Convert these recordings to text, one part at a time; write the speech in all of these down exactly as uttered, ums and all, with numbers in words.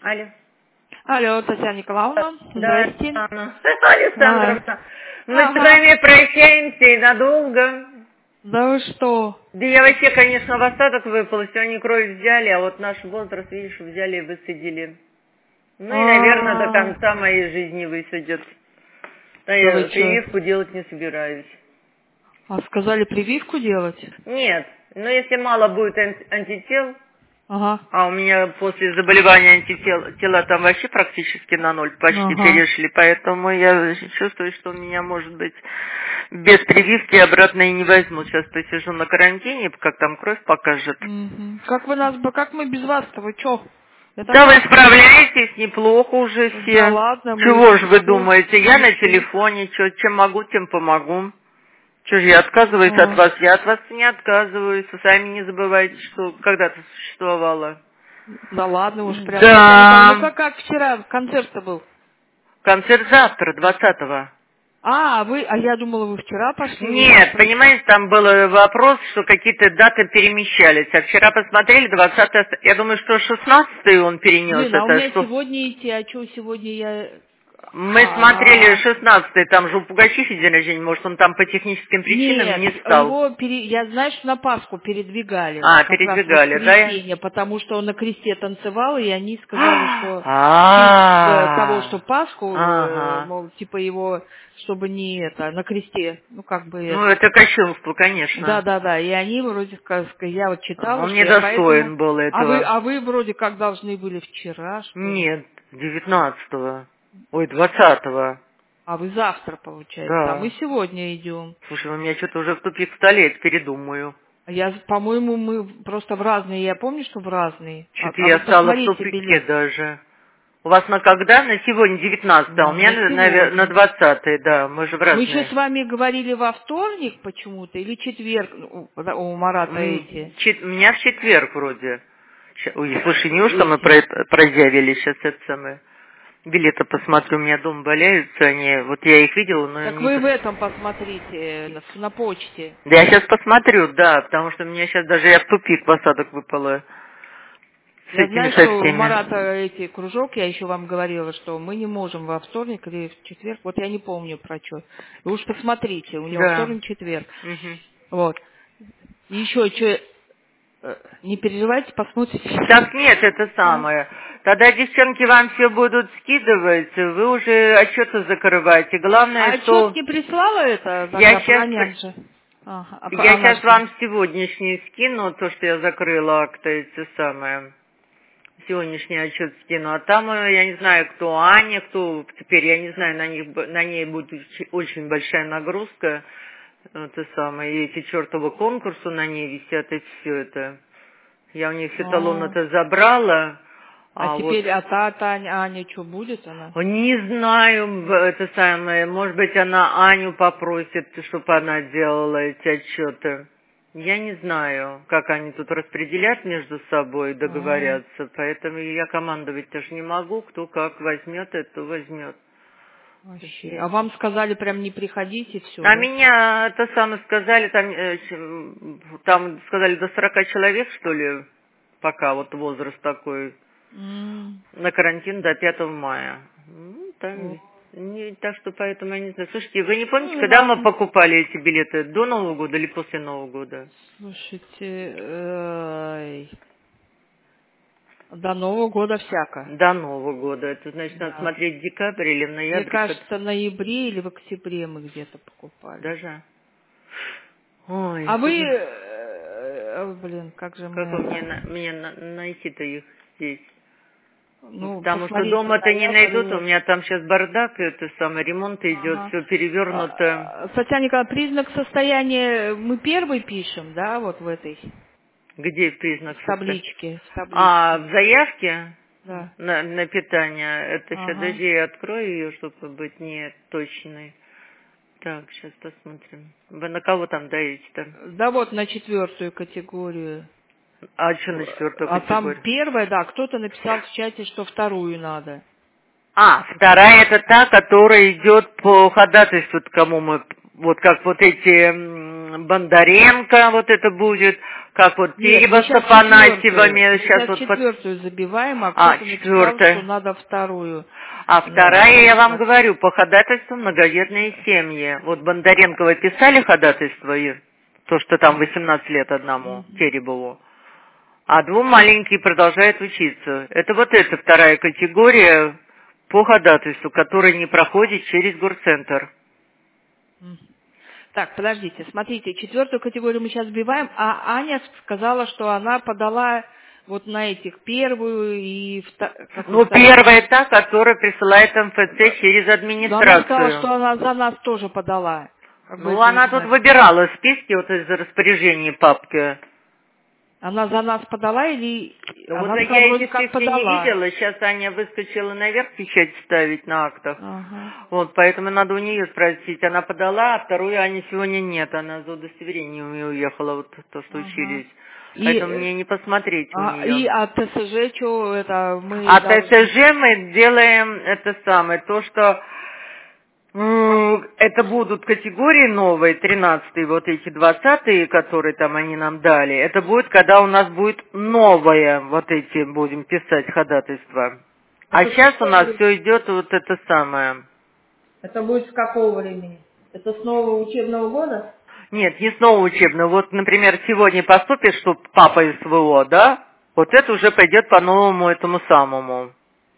Алло. Алло, Татьяна Николаевна. Да, Здрасте. Анна. Александровна. А, Мы ага. с вами прощаемся и надолго. Да вы что? Да я вообще, конечно, в остаток выпала. Сегодня кровь взяли, а вот наш возраст, видишь, взяли и высадили. Ну и, наверное, до конца моей жизни высадят. Да я прививку делать не собираюсь. А сказали прививку делать? Нет, но если мало будет антител, ага. а у меня после заболевания антител тела там вообще практически на ноль почти ага. перешли, поэтому я чувствую, что меня, может быть, без прививки обратно и не возьмут. Сейчас посижу на карантине, как там кровь покажет. Угу. Как вы нас, как мы без вас-то, вы чё? Это да как? Вы справляетесь неплохо уже все. Да ладно, мы... Чего же вы думаете? Я на телефоне, чё, чем могу, тем помогу. Что же я отказываюсь а. от вас? Я от вас не отказываюсь. Вы сами не забывайте, что когда-то существовало. Да ладно уж, прям. Да. Ну как, как вчера концерт-то был? Концерт завтра, двадцатого. А, вы, а я думала, вы вчера пошли. Нет, понимаете, там был вопрос, что какие-то даты перемещались. А вчера посмотрели, двадцатое, я думаю, что шестнадцатое он перенес. Блин, а у это, меня что... сегодня идти, а что сегодня я... Мы а, смотрели шестнадцатое, там же у Пугачихи день рождения, может, он там по техническим причинам Нет, не стал. Его пере... я знаю, что на Пасху передвигали. А, передвигали, да? Потому что он на кресте танцевал, и они сказали, что из того, что Пасху, мол, типа его, чтобы не это, на кресте, ну как бы... Ну, это кощунство, конечно. Да-да-да, и они вроде, как я вот читала, он недостоин был этого. А вы, а вы вроде как должны были вчера, что ли? Нет, девятнадцатого. Ой, двадцатого. А вы завтра, получается. Да. А мы сегодня идем. Слушай, у меня что-то уже в тупик стали, я передумаю. Я, по-моему, мы просто в разные. Я помню, что в разные. Что-то а, я а стала в тупике билет. даже. У вас на когда? На сегодня девятнадцатое, а у меня на, на, на двадцатое, да. Мы же в разные. Мы еще с вами говорили во вторник почему-то или четверг у, у Марата эти? Чет, у меня в четверг вроде. Ой, слушай, неужто мы про, прозявили сейчас это самое? Билеты посмотрю, у меня дома валяются они, вот я их видела, но... Так не вы пос... в этом посмотрите, на, на почте. Да я сейчас посмотрю, да, потому что мне сейчас даже я в тупик в осадок выпала. С я этими знаю, со что у всеми. Марата эти кружок, я еще вам говорила, что мы не можем во вторник или в четверг, вот я не помню про что. Вы уж посмотрите, у него да. вторник, четверг. Угу. Вот. И еще что... Не переживайте, посмотрите. Так нет, это самое. Тогда девчонки вам все будут скидывать, вы уже отчеты закрываете. Главное, а что... отчет не прислала это? Я сейчас, ага, а я сейчас вам сегодняшний скину, то, что я закрыла акты, эти самые. Сегодняшний отчет скину. А там, я не знаю, кто Аня, кто... Теперь, я не знаю, на, них, на ней будет очень большая нагрузка. Это самое, и эти чертовы конкурсы на ней висят, и все это. Я у нее все талоны-то забрала. А, а теперь, вот... а та, та Аня что будет она? Не знаю, это самое, может быть, она Аню попросит, чтобы она делала эти отчеты. Я не знаю, как они тут распределят между собой, договорятся, а. поэтому я командовать тоже не могу, кто как возьмет, это возьмет. Вообще. А вам сказали прям не приходите, все? А да? меня это самое сказали, там, там сказали до сорока человек, что ли, пока вот возраст такой, mm. на карантин до пятого мая. Ну, там, mm. не, так что поэтому я не знаю. Слушайте, вы не помните, mm, когда ладно. мы покупали эти билеты, до Нового года или после Нового года? Слушайте, э до Нового года всяко. До Нового года. Это значит, да. надо смотреть декабрь или ноябрь. Мне кажется, в ноябре или в октябре мы где-то покупали. Даже? Ой, а вы... Э, блин, как же мы... Как мне, на, мне на, найти-то их здесь? Ну, потому что дома-то не найдут, у меня там сейчас бардак, это самое, ремонт идет, ага. все перевернуто. А, Татьяна Николаевна, признак состояния мы первый пишем, да, вот в этой... Где признак? В табличке, в табличке. А, в заявке? Да. На, на питание. Это ага. сейчас, подожди, я открою ее, чтобы быть не точной. Так, сейчас посмотрим. Вы на кого там даете-то? Да вот на четвертую категорию. А что на четвертую а категорию? А там первая, да, кто-то написал в чате, что вторую надо. А, вторая это та, которая идет по ходатайству, кому мы... Вот как вот эти Бондаренко, вот это будет, как вот Тереба с Афанасьевыми. Сейчас вот четвертую под... забиваем, а, а четвертая. Что надо вторую. А вторая, ну, я вам говорю, по ходатайству многодетные семьи. Вот Бондаренко вы писали ходатайство, то, что там восемнадцать лет одному, mm-hmm. Теребову. А двум маленькие продолжают учиться. Это вот эта вторая категория по ходатайству, которая не проходит через горцентр. Так, подождите, смотрите, четвертую категорию мы сейчас сбиваем, а Аня сказала, что она подала вот на этих первую и вторую. Ну, первая та, которая присылает эм эф цэ через администрацию. Но она сказала, что она за нас тоже подала. Ну, она тут выбирала списки вот из распоряжений папки. Она за нас подала или... Ну, она вот я эти списки не видела, сейчас Аня выскочила наверх печать ставить на актах. Ага. Вот, поэтому надо у нее спросить, она подала, а вторую Ани сегодня нет, она за удостоверением уехала, вот то, что ага. учились. Поэтому и, мне не посмотреть а, у нее. И от тэ эс жэ что это мы... От должны... тэ эс жэ мы делаем это самое, то, что... Это будут категории новые, тринадцатые, вот эти двадцатые, которые там они нам дали. Это будет, когда у нас будет новое, вот эти будем писать ходатайство. А это сейчас у нас будет? Все идет вот это самое. Это будет с какого времени? Это с нового учебного года? Нет, не с нового учебного. Вот, например, сегодня поступит, что папа эс вэ о, да? Вот это уже пойдет по новому этому самому.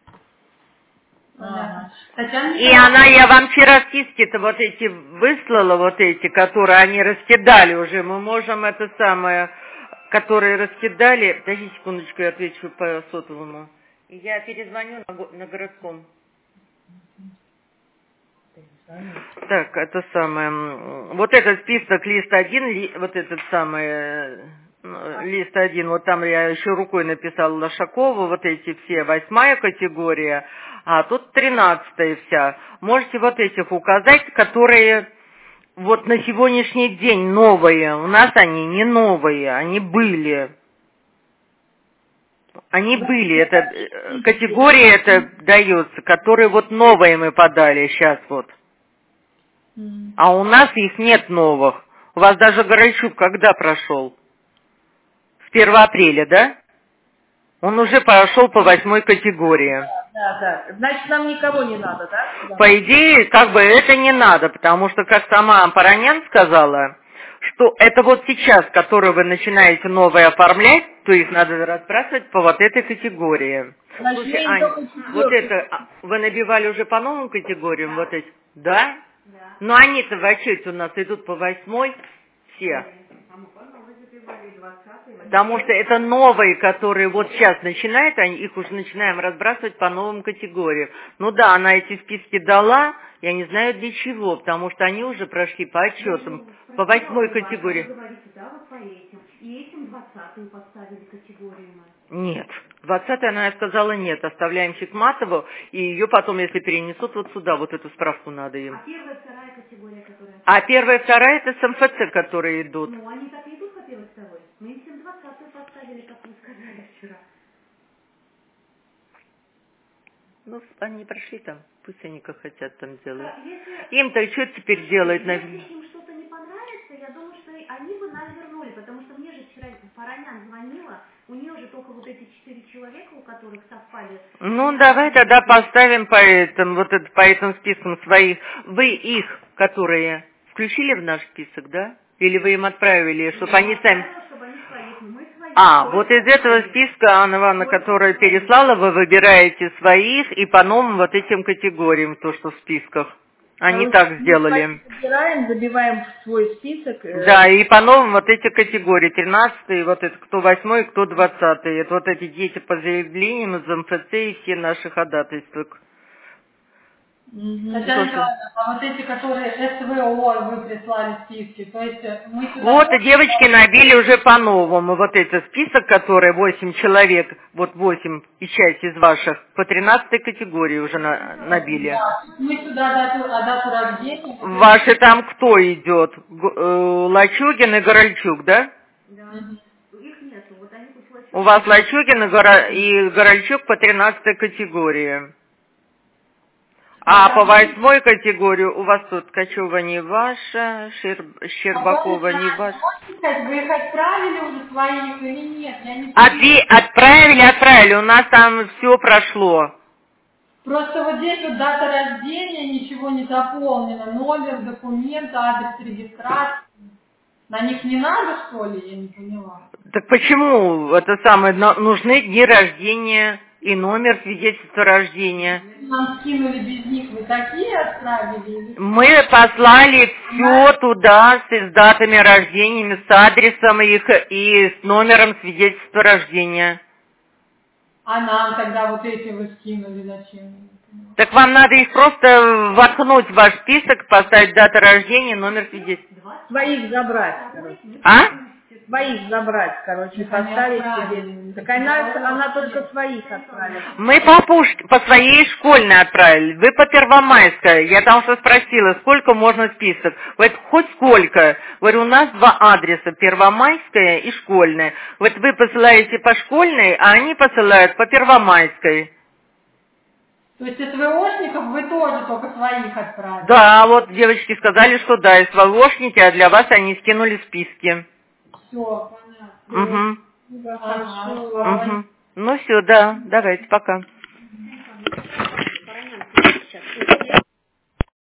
Ага. И она, я вам вчера списки-то вот эти выслала, вот эти, которые они раскидали уже. Мы можем это самое, которые раскидали. Подожди секундочку, я отвечу по сотовому. И я перезвоню на, на городском. Так, это самое. Вот этот список, лист один, ли, вот этот самый... Лист один, вот там я еще рукой написала Лошакова, вот эти все, восьмая категория, а тут тринадцатая вся. Можете вот этих указать, которые вот на сегодняшний день новые. У нас они не новые, они были. Они были, это категория это дается, которые вот новые мы подали сейчас вот. А у нас их нет новых. У вас даже Горольчук когда прошел? С первого апреля, да? Он уже прошел по восьмой категории. Да, да. Значит, нам никого не надо, да? По идее, как бы это не надо, потому что, как сама Паранян сказала, что это вот сейчас, которые вы начинаете новые оформлять, то их надо разбрасывать по вот этой категории. Значит, слушай, Ань, вот это, вы набивали уже по новым категориям, да. Вот эти, да? Да. Но они-то в отчете у нас идут по восьмой все. Потому что это новые, которые вот сейчас начинают, они их уже начинаем разбрасывать по новым категориям. Ну да, она эти списки дала, я не знаю для чего, потому что они уже прошли по отчетам, ну, по восьмой категории. Вы говорите, да, вот по этим. И этим двадцатую поставили категорию. Нет. двадцатая она сказала нет, оставляем Хикматову, и ее потом, если перенесут вот сюда, вот эту справку надо им. А первая, вторая категория, которая... А первая, вторая, это с эм эф цэ, которые идут. Ну, они так и идут по первой, второй. Мы им всем двадцатую поставили, как вы сказали вчера. Ну, они прошли там, пусть они как хотят там делают. Им-то что теперь делать? Если им что-то не понравится, я думаю, что они бы нас вернули, потому что мне же вчера Паранян звонила, у нее же только вот эти четыре человека, у которых совпали. Ну, давай тогда поставим по этим, вот это, по этим спискам своих. Вы их, которые включили в наш список, да? Или вы им отправили, чтобы они сами... А, вот из этого списка, Анна Ивановна, которую переслала, вы выбираете своих и по новым вот этим категориям, то, что в списках. Они а так сделали. Выбираем, забиваем в свой список. Да, и по новым вот эти категории, тринадцатый, вот это кто восьмой, кто двадцатый. Это вот эти дети по заявлениям из эм эф цэ и все наши ходатайства. Угу. Татьяна Николаевна, а вот эти, которые эс вэ о вы прислали списки, то есть мы сюда... Вот, девочки набили уже по-новому, вот этот список, который восемь человек, вот восемь и часть из ваших, по тринадцатой категории уже на, набили. Да, мы сюда дату, а дату рождения... Ваши там кто идет? Лачугин и Горольчук, да? Да. Угу. Их нету, вот они тут Лачугин. У вас Лачугин и, Горо... и Горольчук по тринадцатой категории. А по восьмой категории у вас тут Ткачева не ваша, Шер... Щербакова не ваша. Вы их отправили уже своих или нет? Я не Отве... Отправили, отправили. У нас там все прошло. Просто вот здесь вот дата рождения, ничего не заполнено. Номер, документ, адрес регистрации. На них не надо, что ли? Я не поняла. Так почему это самое, нужны дни рождения и номер свидетельства рождения? Нам скинули без них, вы такие отправили? Мы послали все туда с датами рождения, с адресом их и с номером свидетельства рождения. А нам тогда вот эти вы скинули зачем? Так вам надо их просто воткнуть в ваш список, поставить дату рождения, номер свидетельства. Своих забрать, короче. А? Своих забрать, короче, поставить себе. Так она, она только своих отправила. Мы по, пуш... по своей школьной отправили, вы по Первомайской. Я там что спросила, сколько можно список. Говорит, хоть сколько. Говорю, у нас два адреса, Первомайская и школьная. Вот вы посылаете по школьной, а они посылают по Первомайской. То есть СВОшников вы тоже только своих отправили? Да, вот девочки сказали, что да, СВОшники, а для вас они скинули списки. Все, понятно. Угу. Да, хорошо. Угу. Ну все, да, давайте, пока.